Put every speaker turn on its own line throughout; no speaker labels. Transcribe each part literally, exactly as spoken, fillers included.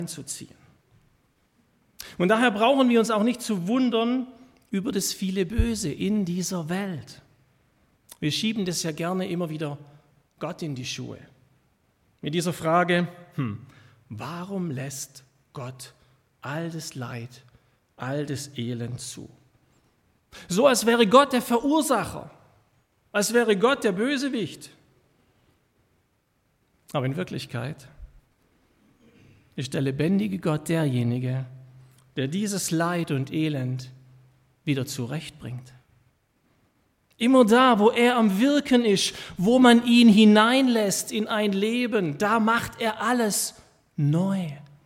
zu ziehen. Und daher brauchen wir uns auch nicht zu wundern über das viele Böse in dieser Welt. Wir schieben das ja gerne immer wieder Gott in die Schuhe. Mit dieser Frage, hm, warum lässt Gott all das Leid, all das Elend zu? So als wäre Gott der Verursacher, als wäre Gott der Bösewicht. Aber in Wirklichkeit ist der lebendige Gott derjenige, der dieses Leid und Elend wieder zurechtbringt. Immer da, wo er am Wirken ist, wo man ihn hineinlässt in ein Leben, da macht er alles neu.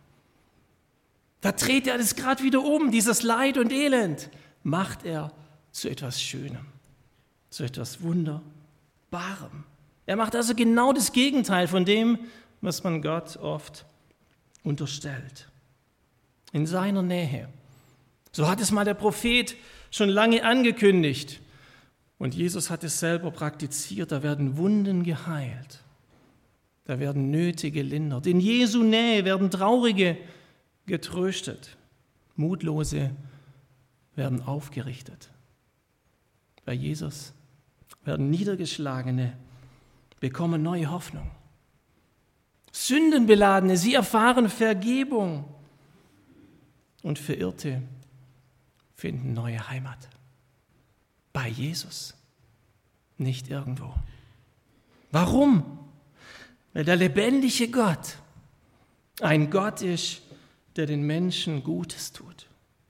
Da dreht er das gerade wieder um, dieses Leid und Elend, macht er zu etwas Schönem, zu etwas Wunderbarem. Er macht also genau das Gegenteil von dem, was man Gott oft unterstellt. In seiner Nähe. So hat es mal der Prophet schon lange angekündigt. Und Jesus hat es selber praktiziert. Da werden Wunden geheilt. Da werden Nöte gelindert. In Jesu Nähe werden Traurige getröstet. Mutlose werden aufgerichtet. Bei Jesus werden Niedergeschlagene bekommen neue Hoffnung. Sündenbeladene, sie erfahren Vergebung. Und Verirrte finden neue Heimat. Bei Jesus, nicht irgendwo. Warum? Weil der lebendige Gott ein Gott ist, der den Menschen Gutes tut.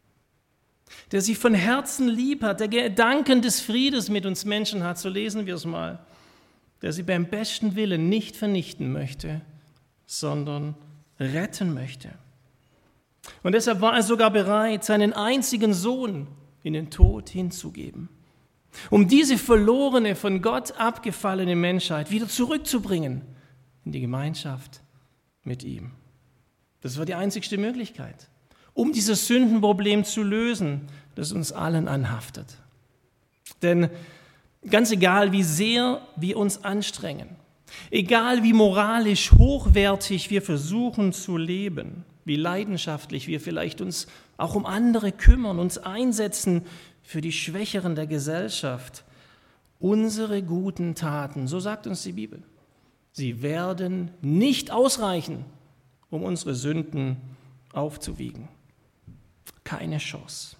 Der sie von Herzen lieb hat, der Gedanken des Friedes mit uns Menschen hat, so lesen wir es mal. Der sie beim besten Willen nicht vernichten möchte, sondern retten möchte. Und deshalb war er sogar bereit, seinen einzigen Sohn in den Tod hinzugeben, um diese verlorene, von Gott abgefallene Menschheit wieder zurückzubringen in die Gemeinschaft mit ihm. Das war die einzigste Möglichkeit, um dieses Sündenproblem zu lösen, das uns allen anhaftet. Denn ganz egal, wie sehr wir uns anstrengen, egal wie moralisch hochwertig wir versuchen zu leben, wie leidenschaftlich wir vielleicht uns auch um andere kümmern, uns einsetzen für die Schwächeren der Gesellschaft, unsere guten Taten, so sagt uns die Bibel, sie werden nicht ausreichen, um unsere Sünden aufzuwiegen. Keine Chance.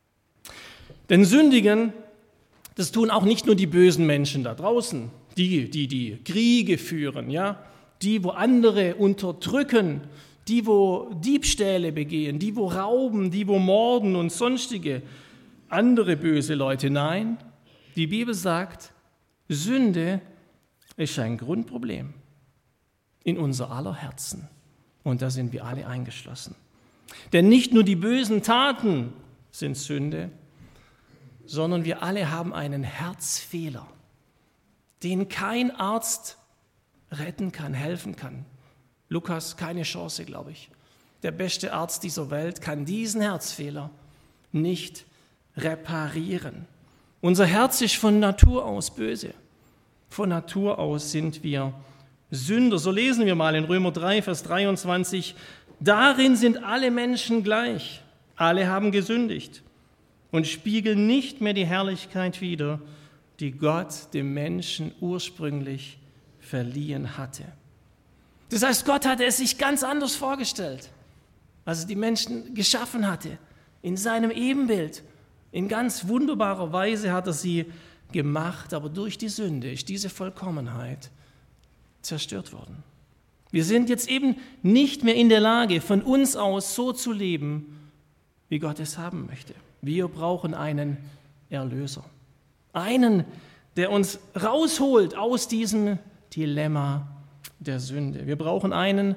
Denn sündigen, das tun auch nicht nur die bösen Menschen da draußen, die, die die Kriege führen, ja, die, wo andere unterdrücken, die, wo Diebstähle begehen, die, wo rauben, die, wo morden und sonstige andere böse Leute. Nein, die Bibel sagt, Sünde ist ein Grundproblem in unser aller Herzen. Und da sind wir alle eingeschlossen. Denn nicht nur die bösen Taten sind Sünde, sondern wir alle haben einen Herzfehler, den kein Arzt retten kann, helfen kann. Lukas, keine Chance, glaube ich. Der beste Arzt dieser Welt kann diesen Herzfehler nicht reparieren. Unser Herz ist von Natur aus böse. Von Natur aus sind wir Sünder. So lesen wir mal in Römer drei, Vers dreiundzwanzig. Darin sind alle Menschen gleich. Alle haben gesündigt und spiegeln nicht mehr die Herrlichkeit wider, die Gott dem Menschen ursprünglich verliehen hatte. Das heißt, Gott hatte es sich ganz anders vorgestellt, als er die Menschen geschaffen hatte. In seinem Ebenbild, in ganz wunderbarer Weise hat er sie gemacht, aber durch die Sünde ist diese Vollkommenheit zerstört worden. Wir sind jetzt eben nicht mehr in der Lage, von uns aus so zu leben, wie Gott es haben möchte. Wir brauchen einen Erlöser. Einen, der uns rausholt aus diesem Dilemma der Sünde. Wir brauchen einen,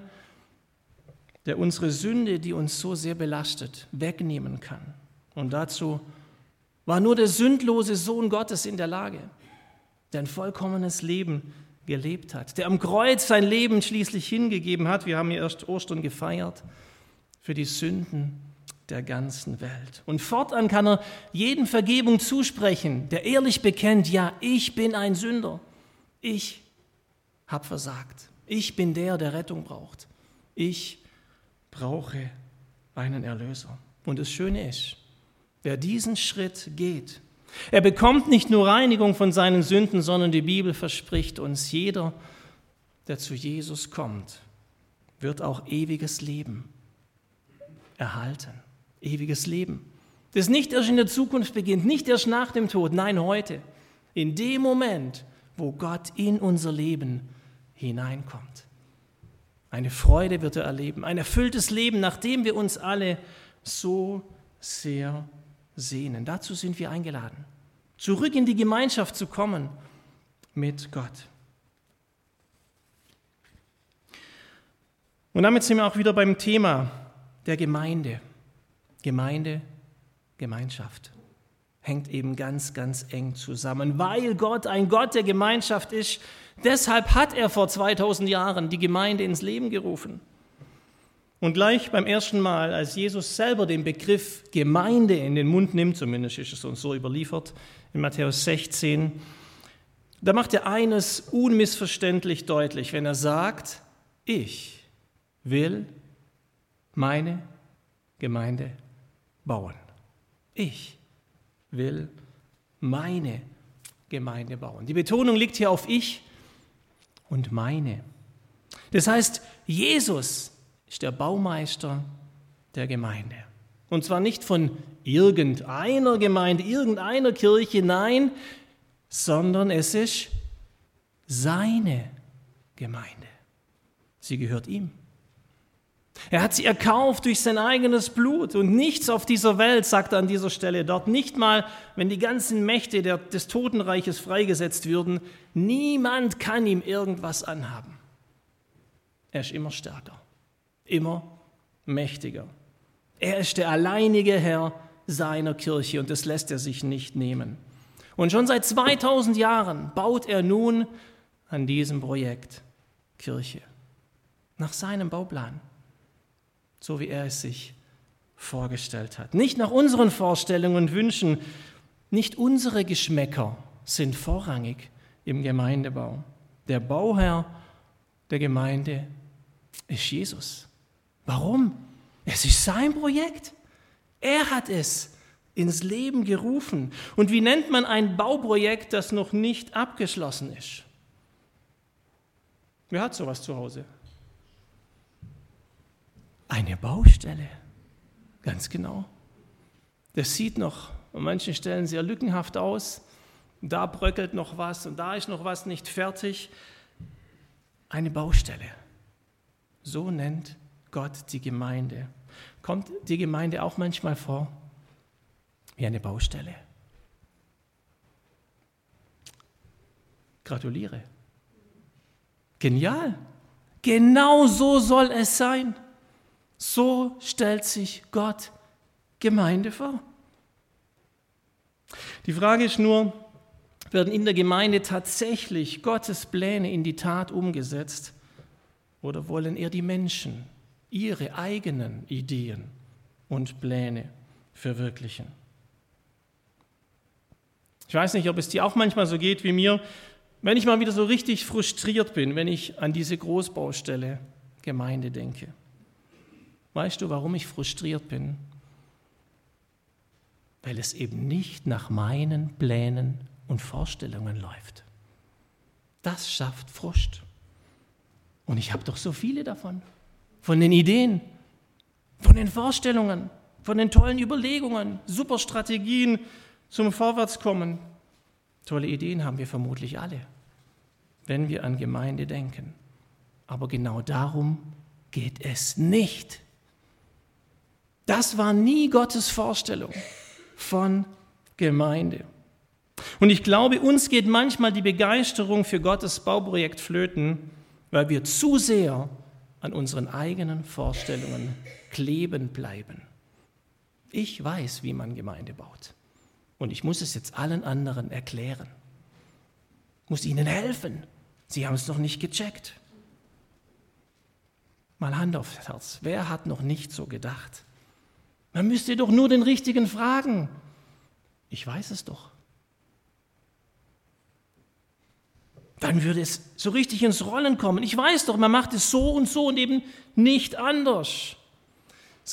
der unsere Sünde, die uns so sehr belastet, wegnehmen kann. Und dazu war nur der sündlose Sohn Gottes in der Lage, der ein vollkommenes Leben gelebt hat, der am Kreuz sein Leben schließlich hingegeben hat. Wir haben ja erst Ostern gefeiert für die Sünden der ganzen Welt. Und fortan kann er jedem Vergebung zusprechen, der ehrlich bekennt, ja, ich bin ein Sünder. Ich habe versagt. Ich bin der, der Rettung braucht. Ich brauche einen Erlöser. Und das Schöne ist, wer diesen Schritt geht, er bekommt nicht nur Reinigung von seinen Sünden, sondern die Bibel verspricht uns, jeder, der zu Jesus kommt, wird auch ewiges Leben erhalten. Ewiges Leben. Das nicht erst in der Zukunft beginnt, nicht erst nach dem Tod, nein, heute. In dem Moment, wo Gott in unser Leben hineinkommt. Eine Freude wird er erleben, ein erfülltes Leben, nach dem wir uns alle so sehr sehnen. Dazu sind wir eingeladen, zurück in die Gemeinschaft zu kommen mit Gott. Und damit sind wir auch wieder beim Thema der Gemeinde. Gemeinde, Gemeinschaft hängt eben ganz, ganz eng zusammen, weil Gott ein Gott der Gemeinschaft ist. Deshalb hat er vor zweitausend Jahren die Gemeinde ins Leben gerufen. Und gleich beim ersten Mal, als Jesus selber den Begriff Gemeinde in den Mund nimmt, zumindest ist es uns so überliefert, in Matthäus sechzehn, da macht er eines unmissverständlich deutlich, wenn er sagt, ich will meine Gemeinde bauen. Ich will meine Gemeinde bauen. Die Betonung liegt hier auf ich und meine. Das heißt, Jesus ist der Baumeister der Gemeinde. Und zwar nicht von irgendeiner Gemeinde, irgendeiner Kirche, nein, sondern es ist seine Gemeinde. Sie gehört ihm. Er hat sie erkauft durch sein eigenes Blut und nichts auf dieser Welt, sagt er an dieser Stelle dort, nicht mal, wenn die ganzen Mächte der, des Totenreiches freigesetzt würden, niemand kann ihm irgendwas anhaben. Er ist immer stärker, immer mächtiger. Er ist der alleinige Herr seiner Kirche und das lässt er sich nicht nehmen. Und schon seit zweitausend Jahren baut er nun an diesem Projekt Kirche, nach seinem Bauplan. So wie er es sich vorgestellt hat. Nicht nach unseren Vorstellungen und Wünschen, nicht unsere Geschmäcker sind vorrangig im Gemeindebau. Der Bauherr der Gemeinde ist Jesus. Warum? Es ist sein Projekt. Er hat es ins Leben gerufen. Und wie nennt man ein Bauprojekt, das noch nicht abgeschlossen ist? Wer hat sowas zu Hause? Eine Baustelle, ganz genau. Das sieht noch an manchen Stellen sehr lückenhaft aus. Da bröckelt noch was und da ist noch was nicht fertig. Eine Baustelle. So nennt Gott die Gemeinde. Kommt die Gemeinde auch manchmal vor wie eine Baustelle? Gratuliere. Genial. Genau so soll es sein. So stellt sich Gott Gemeinde vor. Die Frage ist nur, werden in der Gemeinde tatsächlich Gottes Pläne in die Tat umgesetzt oder wollen eher die Menschen ihre eigenen Ideen und Pläne verwirklichen? Ich weiß nicht, ob es dir auch manchmal so geht wie mir, wenn ich mal wieder so richtig frustriert bin, wenn ich an diese Großbaustelle Gemeinde denke. Weißt du, warum ich frustriert bin? Weil es eben nicht nach meinen Plänen und Vorstellungen läuft. Das schafft Frust. Und ich habe doch so viele davon. Von den Ideen, von den Vorstellungen, von den tollen Überlegungen, super Strategien zum Vorwärtskommen. Tolle Ideen haben wir vermutlich alle, wenn wir an Gemeinde denken. Aber genau darum geht es nicht. Das war nie Gottes Vorstellung von Gemeinde. Und ich glaube, uns geht manchmal die Begeisterung für Gottes Bauprojekt flöten, weil wir zu sehr an unseren eigenen Vorstellungen kleben bleiben. Ich weiß, wie man Gemeinde baut. Und ich muss es jetzt allen anderen erklären. Ich muss ihnen helfen. Sie haben es noch nicht gecheckt. Mal Hand aufs Herz. Wer hat noch nicht so gedacht? Man müsste doch nur den Richtigen fragen. Ich weiß es doch. Dann würde es so richtig ins Rollen kommen. Ich weiß doch, man macht es so und so und eben nicht anders.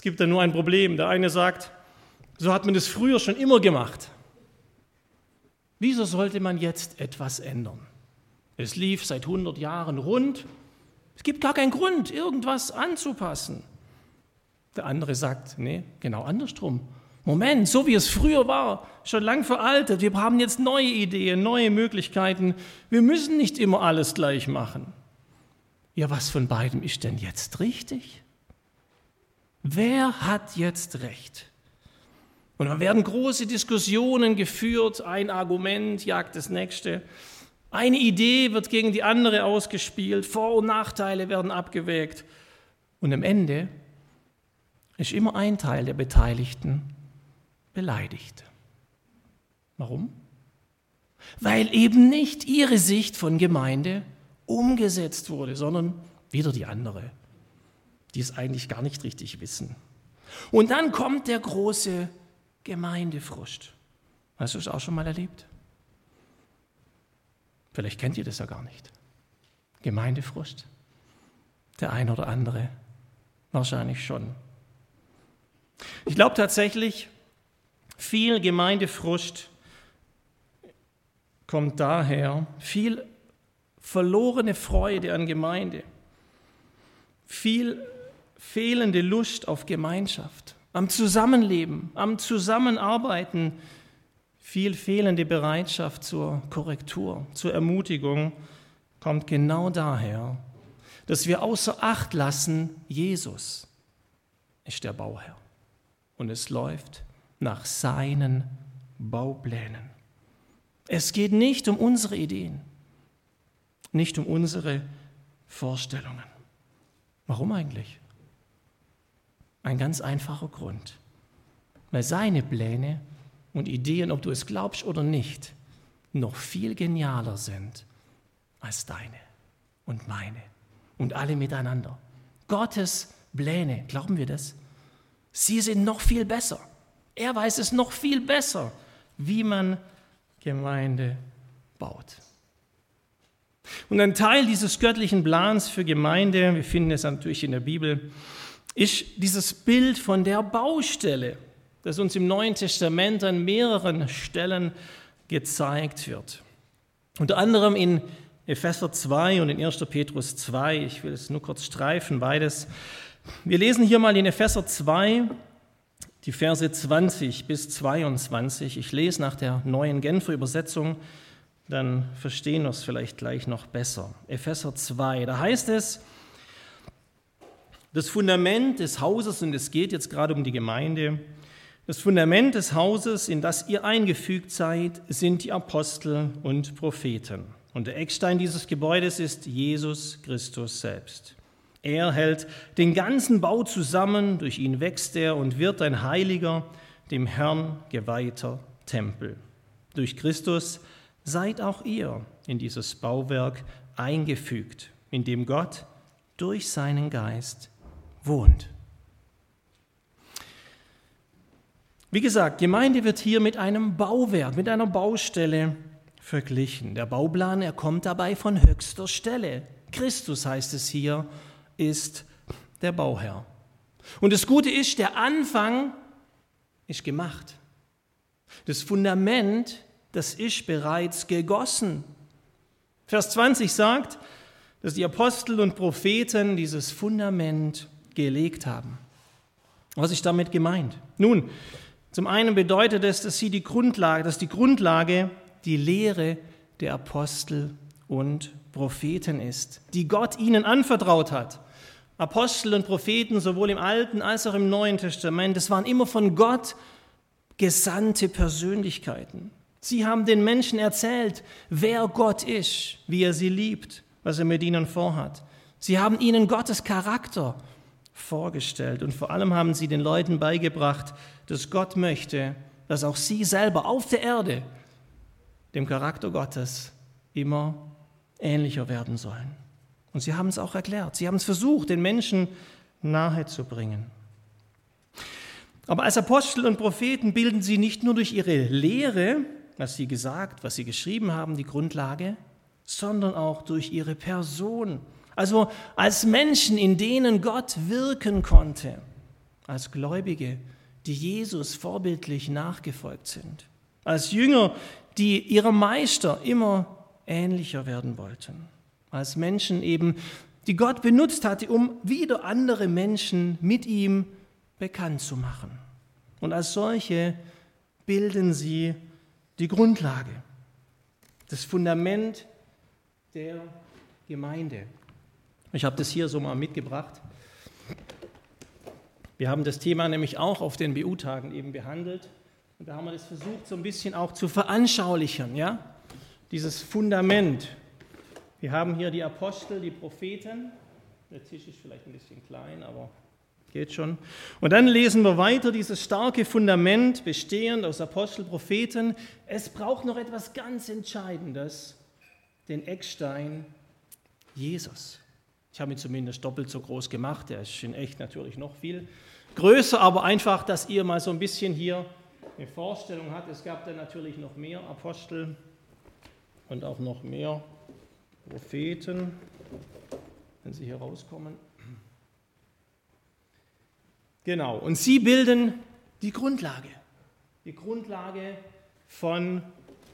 Es gibt da nur ein Problem. Der eine sagt, so hat man das früher schon immer gemacht. Wieso sollte man jetzt etwas ändern? Es lief seit hundert Jahren rund. Es gibt gar keinen Grund, irgendwas anzupassen. Der andere sagt, nee, genau andersrum. Moment, so wie es früher war, schon lang veraltet. Wir haben jetzt neue Ideen, neue Möglichkeiten. Wir müssen nicht immer alles gleich machen. Ja, was von beidem ist denn jetzt richtig? Wer hat jetzt recht? Und dann werden große Diskussionen geführt. Ein Argument jagt das nächste. Eine Idee wird gegen die andere ausgespielt. Vor- und Nachteile werden abgewägt. Und am Ende ist immer ein Teil der Beteiligten beleidigt. Warum? Weil eben nicht ihre Sicht von Gemeinde umgesetzt wurde, sondern wieder die andere, die es eigentlich gar nicht richtig wissen. Und dann kommt der große Gemeindefrust. Hast du es auch schon mal erlebt? Vielleicht kennt ihr das ja gar nicht. Gemeindefrust. Der ein oder andere wahrscheinlich schon. Ich glaube tatsächlich, viel Gemeindefrust kommt daher, viel verlorene Freude an Gemeinde, viel fehlende Lust auf Gemeinschaft, am Zusammenleben, am Zusammenarbeiten, viel fehlende Bereitschaft zur Korrektur, zur Ermutigung kommt genau daher, dass wir außer Acht lassen, Jesus ist der Bauherr und es läuft nach seinen Bauplänen. Es geht nicht um unsere Ideen, nicht um unsere Vorstellungen. Warum eigentlich? Ein ganz einfacher Grund. Weil seine Pläne und Ideen, ob du es glaubst oder nicht, noch viel genialer sind als deine und meine und alle miteinander. Gottes Pläne, glauben wir das? Sie sind noch viel besser. Er weiß es noch viel besser, wie man Gemeinde baut. Und ein Teil dieses göttlichen Plans für Gemeinde, wir finden es natürlich in der Bibel, ist dieses Bild von der Baustelle, das uns im Neuen Testament an mehreren Stellen gezeigt wird. Unter anderem in Epheser zwei und in erster Petrus zwei, ich will es nur kurz streifen, beides. Wir lesen hier mal in Epheser zwei, die Verse zwanzig bis zweiundzwanzig. Ich lese nach der neuen Genfer Übersetzung, dann verstehen wir es vielleicht gleich noch besser. Epheser zwei, da heißt es, das Fundament des Hauses, und es geht jetzt gerade um die Gemeinde, das Fundament des Hauses, in das ihr eingefügt seid, sind die Apostel und Propheten. Und der Eckstein dieses Gebäudes ist Jesus Christus selbst. Er hält den ganzen Bau zusammen, durch ihn wächst er und wird ein heiliger, dem Herrn geweihter Tempel. Durch Christus seid auch ihr in dieses Bauwerk eingefügt, in dem Gott durch seinen Geist wohnt. Wie gesagt, Gemeinde wird hier mit einem Bauwerk, mit einer Baustelle verglichen. Der Bauplan, er kommt dabei von höchster Stelle. Christus, heißt es hier, ist der Bauherr. Und das Gute ist, der Anfang ist gemacht. Das Fundament, das ist bereits gegossen. Vers zwanzig sagt, dass die Apostel und Propheten dieses Fundament gelegt haben. Was ist damit gemeint? Nun, zum einen bedeutet es, dass sie die Grundlage, dass die Grundlage die Lehre der Apostel und Propheten ist, die Gott ihnen anvertraut hat. Apostel und Propheten, sowohl im Alten als auch im Neuen Testament, das waren immer von Gott gesandte Persönlichkeiten. Sie haben den Menschen erzählt, wer Gott ist, wie er sie liebt, was er mit ihnen vorhat. Sie haben ihnen Gottes Charakter vorgestellt und vor allem haben sie den Leuten beigebracht, dass Gott möchte, dass auch sie selber auf der Erde dem Charakter Gottes immer ähnlicher werden sollen. Und sie haben es auch erklärt. Sie haben es versucht, den Menschen nahezubringen. Aber als Apostel und Propheten bilden sie nicht nur durch ihre Lehre, was sie gesagt, was sie geschrieben haben, die Grundlage, sondern auch durch ihre Person. Also als Menschen, in denen Gott wirken konnte. als Gläubige, die Jesus vorbildlich nachgefolgt sind, als Jünger, die ihrem Meister immer ähnlicher werden wollten, als Menschen eben, die Gott benutzt hatte, um wieder andere Menschen mit ihm bekannt zu machen. Und als solche bilden sie die Grundlage, das Fundament der Gemeinde. Ich habe das hier so mal mitgebracht. Wir haben das Thema nämlich auch auf den B U-Tagen eben behandelt. Und da haben wir das versucht, so ein bisschen auch zu veranschaulichen, ja? Dieses Fundament. Wir haben hier die Apostel, die Propheten. Der Tisch ist vielleicht ein bisschen klein, aber geht schon. Und dann lesen wir weiter, dieses starke Fundament, bestehend aus Apostel, Propheten. Es braucht noch etwas ganz Entscheidendes, den Eckstein Jesus. Ich habe ihn zumindest doppelt so groß gemacht, der ist in echt natürlich noch viel größer, aber einfach, dass ihr mal so ein bisschen hier eine Vorstellung habt. Es gab dann natürlich noch mehr Apostel und auch noch mehr Propheten, wenn sie hier rauskommen. Genau, und sie bilden die Grundlage, die Grundlage von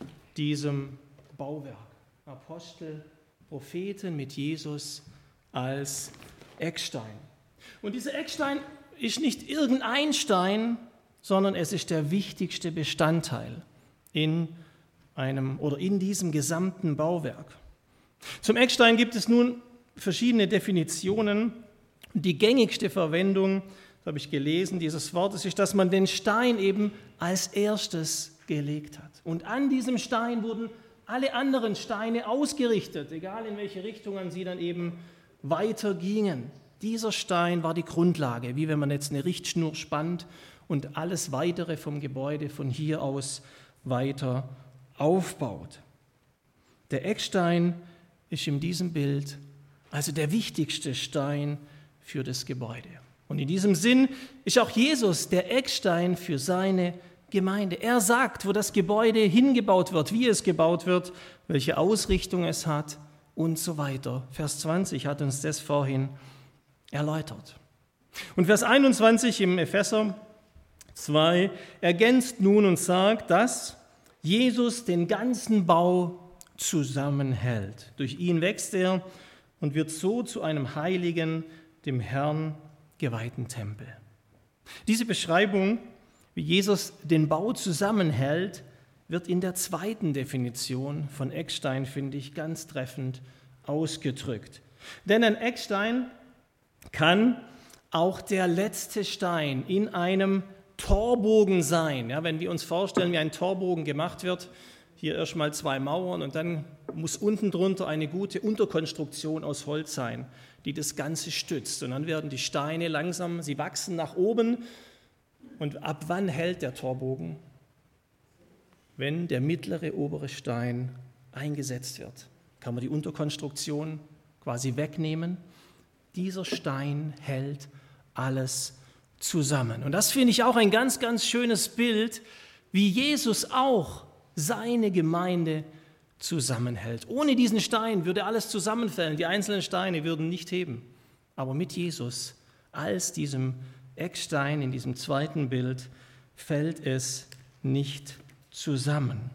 diesem Bauwerk. Apostel, Propheten mit Jesus als Eckstein. Und dieser Eckstein ist nicht irgendein Stein, sondern es ist der wichtigste Bestandteil in einem oder in diesem gesamten Bauwerk. Zum Eckstein gibt es nun verschiedene Definitionen. Die gängigste Verwendung, das habe ich gelesen, dieses Wortes ist, dass man den Stein eben als erstes gelegt hat. Und an diesem Stein wurden alle anderen Steine ausgerichtet, egal in welche Richtungen sie dann eben weiter gingen. Dieser Stein war die Grundlage, wie wenn man jetzt eine Richtschnur spannt und alles Weitere vom Gebäude von hier aus weiter aufbaut. Der Eckstein ist in diesem Bild also der wichtigste Stein für das Gebäude. Und in diesem Sinn ist auch Jesus der Eckstein für seine Gemeinde. Er sagt, wo das Gebäude hingebaut wird, wie es gebaut wird, welche Ausrichtung es hat und so weiter. Vers zwanzig hat uns das vorhin erläutert. Und Vers einundzwanzig im Epheser zwei ergänzt nun und sagt, dass Jesus den ganzen Bau zusammenhält. Durch ihn wächst er und wird so zu einem heiligen, dem Herrn geweihten Tempel. Diese Beschreibung, wie Jesus den Bau zusammenhält, wird in der zweiten Definition von Eckstein, finde ich, ganz treffend ausgedrückt. Denn ein Eckstein kann auch der letzte Stein in einem Torbogen sein. Ja, wenn wir uns vorstellen, wie ein Torbogen gemacht wird, hier erstmal zwei Mauern und dann muss unten drunter eine gute Unterkonstruktion aus Holz sein, die das Ganze stützt. Und dann werden die Steine langsam, sie wachsen nach oben. Und ab wann hält der Torbogen? Wenn der mittlere, obere Stein eingesetzt wird. Kann man die Unterkonstruktion quasi wegnehmen. Dieser Stein hält alles zusammen. Und das finde ich auch ein ganz, ganz schönes Bild, wie Jesus auch seine Gemeinde zusammenhält. Ohne diesen Stein würde alles zusammenfallen. Die einzelnen Steine würden nicht heben. Aber mit Jesus als diesem Eckstein in diesem zweiten Bild fällt es nicht zusammen.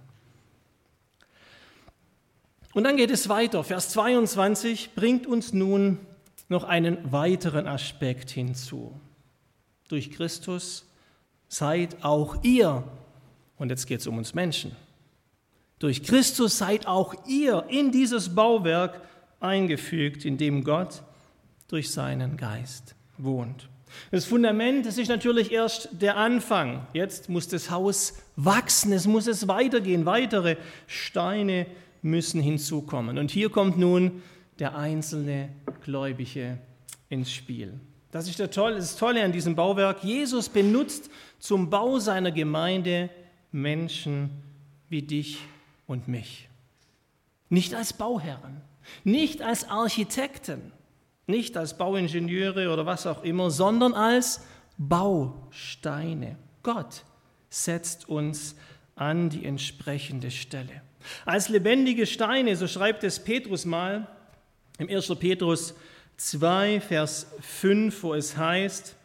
Und dann geht es weiter. Vers zweiundzwanzig bringt uns nun noch einen weiteren Aspekt hinzu. Durch Christus seid auch ihr, und jetzt geht es um uns Menschen, durch Christus seid auch ihr in dieses Bauwerk eingefügt, in dem Gott durch seinen Geist wohnt. Das Fundament, das ist natürlich erst der Anfang. Jetzt muss das Haus wachsen, es muss es weitergehen, weitere Steine müssen hinzukommen. Und hier kommt nun der einzelne Gläubige ins Spiel. Das ist der Tolle, das Tolle an diesem Bauwerk. Jesus benutzt zum Bau seiner Gemeinde Menschen wie dich und mich. Nicht als Bauherren, nicht als Architekten, nicht als Bauingenieure oder was auch immer, sondern als Bausteine. Gott setzt uns an die entsprechende Stelle. Als lebendige Steine, so schreibt es Petrus mal im ersten Petrus zwei, Vers fünf, wo es heißt,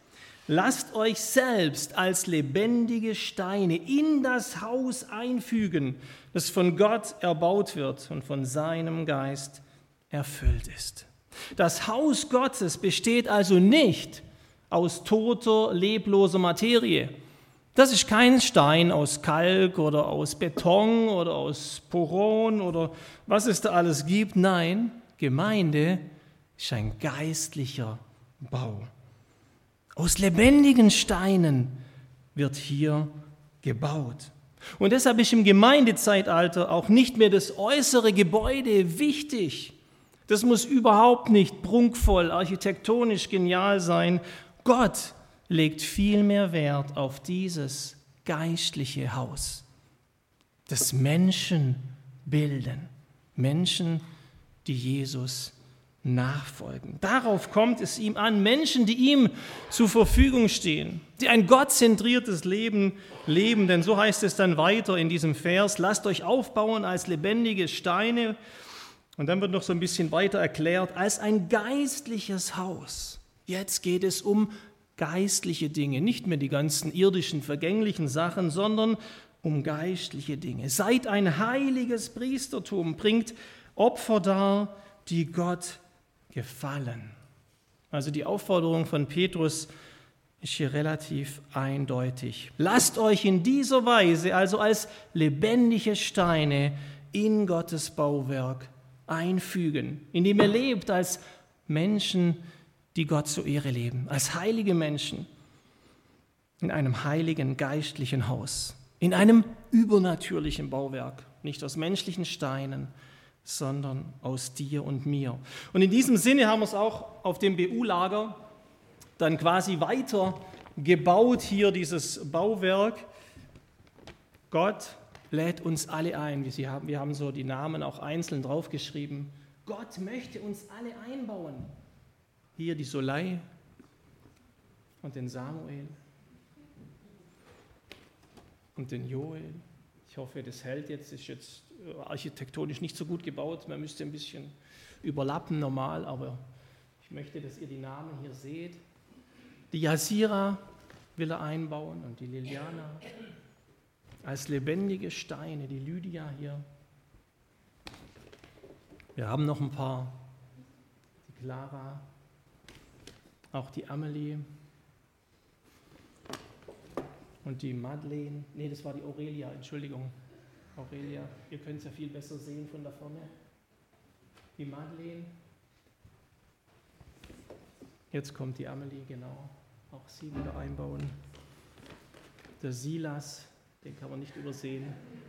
lasst euch selbst als lebendige Steine in das Haus einfügen, das von Gott erbaut wird und von seinem Geist erfüllt ist. Das Haus Gottes besteht also nicht aus toter, lebloser Materie. Das ist kein Stein aus Kalk oder aus Beton oder aus Poron oder was es da alles gibt. Nein, Gemeinde ist ein geistlicher Bau. Aus lebendigen Steinen wird hier gebaut. Und deshalb ist im Gemeindezeitalter auch nicht mehr das äußere Gebäude wichtig. Das muss überhaupt nicht prunkvoll, architektonisch genial sein. Gott legt viel mehr Wert auf dieses geistliche Haus, das Menschen bilden, Menschen, die Jesus nachfolgen. Darauf kommt es ihm an, Menschen, die ihm zur Verfügung stehen, die ein gottzentriertes Leben leben, denn so heißt es dann weiter in diesem Vers, lasst euch aufbauen als lebendige Steine, und dann wird noch so ein bisschen weiter erklärt, als ein geistliches Haus. Jetzt geht es um geistliche Dinge, nicht mehr die ganzen irdischen, vergänglichen Sachen, sondern um geistliche Dinge. Seid ein heiliges Priestertum, bringt Opfer dar, die Gott gefallen. Also die Aufforderung von Petrus ist hier relativ eindeutig. Lasst euch in dieser Weise, also als lebendige Steine, in Gottes Bauwerk einfügen, indem ihr lebt als Menschen, die Gott zur Ehre leben, als heilige Menschen in einem heiligen geistlichen Haus, in einem übernatürlichen Bauwerk, nicht aus menschlichen Steinen, sondern aus dir und mir. Und in diesem Sinne haben wir es auch auf dem B U-Lager dann quasi weiter gebaut, hier dieses Bauwerk. Gott lädt uns alle ein. Wir haben, wir haben so die Namen auch einzeln draufgeschrieben. Gott möchte uns alle einbauen. Hier die Solei und den Samuel und den Joel. Ich hoffe, das hält jetzt. Ist jetzt architektonisch nicht so gut gebaut. Man müsste ein bisschen überlappen normal, aber ich möchte, dass ihr die Namen hier seht. Die Jasira will er einbauen und die Liliana als lebendige Steine, die Lydia hier. Wir haben noch ein paar, die Clara, auch die Amelie und die Madeleine. Nee, das war die Aurelia, Entschuldigung. Aurelia, ihr könnt es ja viel besser sehen von da vorne. Die Madeleine. Jetzt kommt die Amelie, genau. Auch sie wieder einbauen. Der Silas, den kann man nicht übersehen.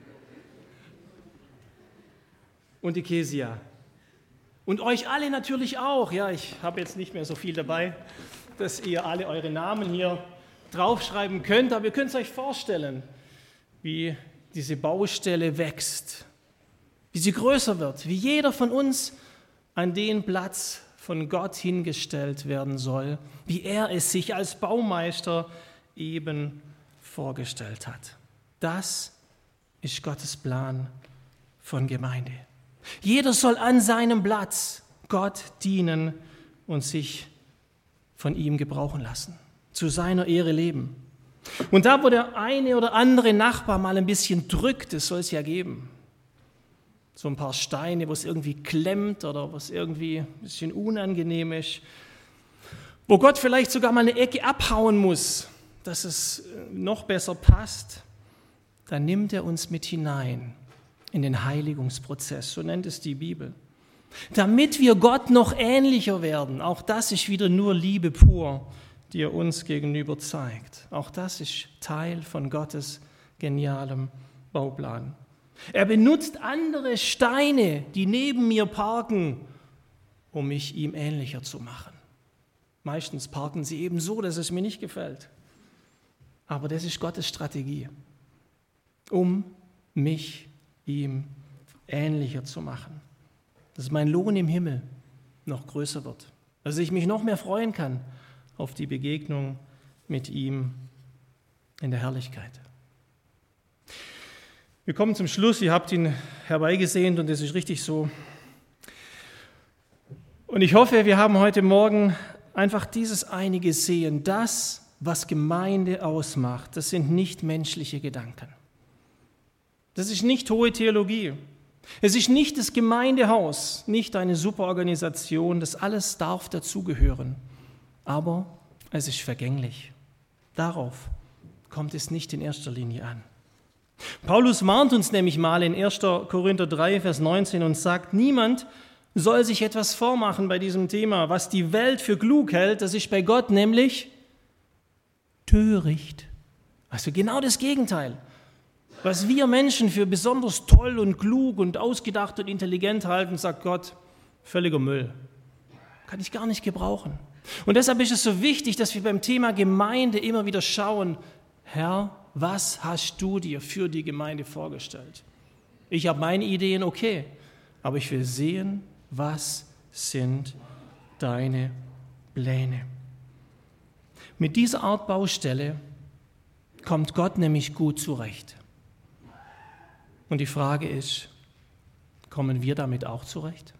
Und die Kesia. Und euch alle natürlich auch. Ja, ich habe jetzt nicht mehr so viel dabei, dass ihr alle eure Namen hier draufschreiben könnt, aber ihr könnt es euch vorstellen, wie diese Baustelle wächst, wie sie größer wird, wie jeder von uns an den Platz von Gott hingestellt werden soll, wie er es sich als Baumeister eben vorgestellt hat. Das ist Gottes Plan von Gemeinde. Jeder soll an seinem Platz Gott dienen und sich von ihm gebrauchen lassen, zu seiner Ehre leben. Und da, wo der eine oder andere Nachbar mal ein bisschen drückt, das soll es ja geben. So ein paar Steine, wo es irgendwie klemmt oder wo es irgendwie ein bisschen unangenehm ist. Wo Gott vielleicht sogar mal eine Ecke abhauen muss, dass es noch besser passt. Dann nimmt er uns mit hinein in den Heiligungsprozess, so nennt es die Bibel. Damit wir Gott noch ähnlicher werden, auch das ist wieder nur Liebe pur, die er uns gegenüber zeigt. Auch das ist Teil von Gottes genialem Bauplan. Er benutzt andere Steine, die neben mir parken, um mich ihm ähnlicher zu machen. Meistens parken sie eben so, dass es mir nicht gefällt. Aber das ist Gottes Strategie, um mich ihm ähnlicher zu machen. Dass mein Lohn im Himmel noch größer wird. Dass ich mich noch mehr freuen kann auf die Begegnung mit ihm in der Herrlichkeit. Wir kommen zum Schluss. Ihr habt ihn herbeigesehnt und es ist richtig so. Und ich hoffe, wir haben heute Morgen einfach dieses eine gesehen, dass was Gemeinde ausmacht, das sind nicht menschliche Gedanken. Das ist nicht hohe Theologie. Es ist nicht das Gemeindehaus, nicht eine Superorganisation. Das alles darf dazugehören. Aber es ist vergänglich. Darauf kommt es nicht in erster Linie an. Paulus warnt uns nämlich mal in erster Korinther drei, Vers neunzehn und sagt, niemand soll sich etwas vormachen bei diesem Thema. Was die Welt für klug hält, das ist bei Gott nämlich töricht. Also genau das Gegenteil. Was wir Menschen für besonders toll und klug und ausgedacht und intelligent halten, sagt Gott, völliger Müll. Kann ich gar nicht gebrauchen. Und deshalb ist es so wichtig, dass wir beim Thema Gemeinde immer wieder schauen, Herr, was hast du dir für die Gemeinde vorgestellt? Ich habe meine Ideen, okay, aber ich will sehen, was sind deine Pläne? Mit dieser Art Baustelle kommt Gott nämlich gut zurecht. Und die Frage ist, kommen wir damit auch zurecht?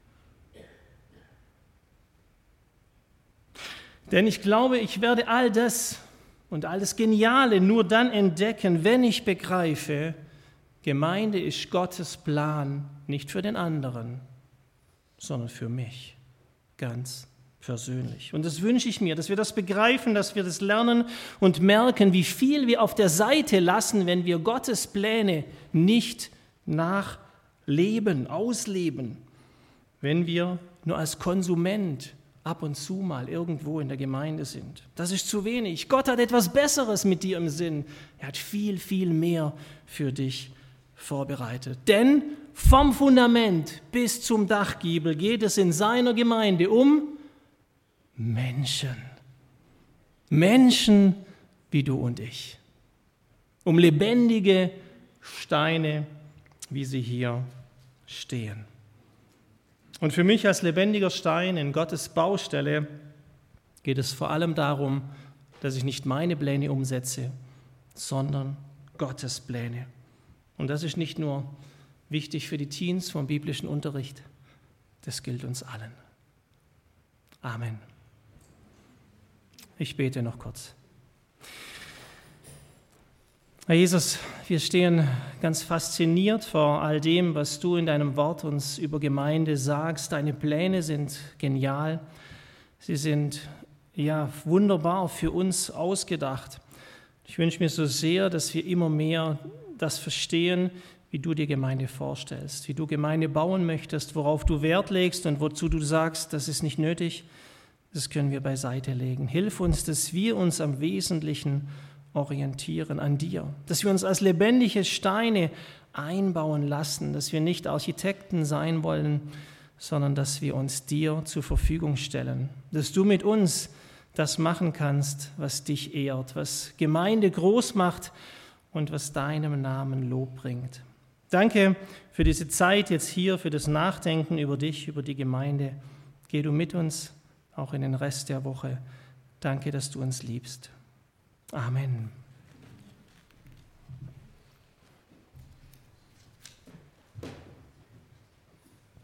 Denn ich glaube, ich werde all das und all das Geniale nur dann entdecken, wenn ich begreife, Gemeinde ist Gottes Plan nicht für den anderen, sondern für mich, ganz persönlich. Und das wünsche ich mir, dass wir das begreifen, dass wir das lernen und merken, wie viel wir auf der Seite lassen, wenn wir Gottes Pläne nicht nachleben, ausleben, wenn wir nur als Konsument ab und zu mal irgendwo in der Gemeinde sind. Das ist zu wenig. Gott hat etwas Besseres mit dir im Sinn. Er hat viel, viel mehr für dich vorbereitet. Denn vom Fundament bis zum Dachgiebel geht es in seiner Gemeinde um Menschen. Menschen wie du und ich. Um lebendige Steine, wie sie hier stehen. Und für mich als lebendiger Stein in Gottes Baustelle geht es vor allem darum, dass ich nicht meine Pläne umsetze, sondern Gottes Pläne. Und das ist nicht nur wichtig für die Teens vom biblischen Unterricht, das gilt uns allen. Amen. Ich bete noch kurz. Herr Jesus, wir stehen ganz fasziniert vor all dem, was du in deinem Wort uns über Gemeinde sagst. Deine Pläne sind genial. Sie sind ja wunderbar für uns ausgedacht. Ich wünsche mir so sehr, dass wir immer mehr das verstehen, wie du dir Gemeinde vorstellst, wie du Gemeinde bauen möchtest, worauf du Wert legst und wozu du sagst, das ist nicht nötig. Das können wir beiseite legen. Hilf uns, dass wir uns am Wesentlichen orientieren, an dir. Dass wir uns als lebendige Steine einbauen lassen, dass wir nicht Architekten sein wollen, sondern dass wir uns dir zur Verfügung stellen. Dass du mit uns das machen kannst, was dich ehrt, was Gemeinde groß macht und was deinem Namen Lob bringt. Danke für diese Zeit jetzt hier, für das Nachdenken über dich, über die Gemeinde. Geh du mit uns auch in den Rest der Woche. Danke, dass du uns liebst. Amen.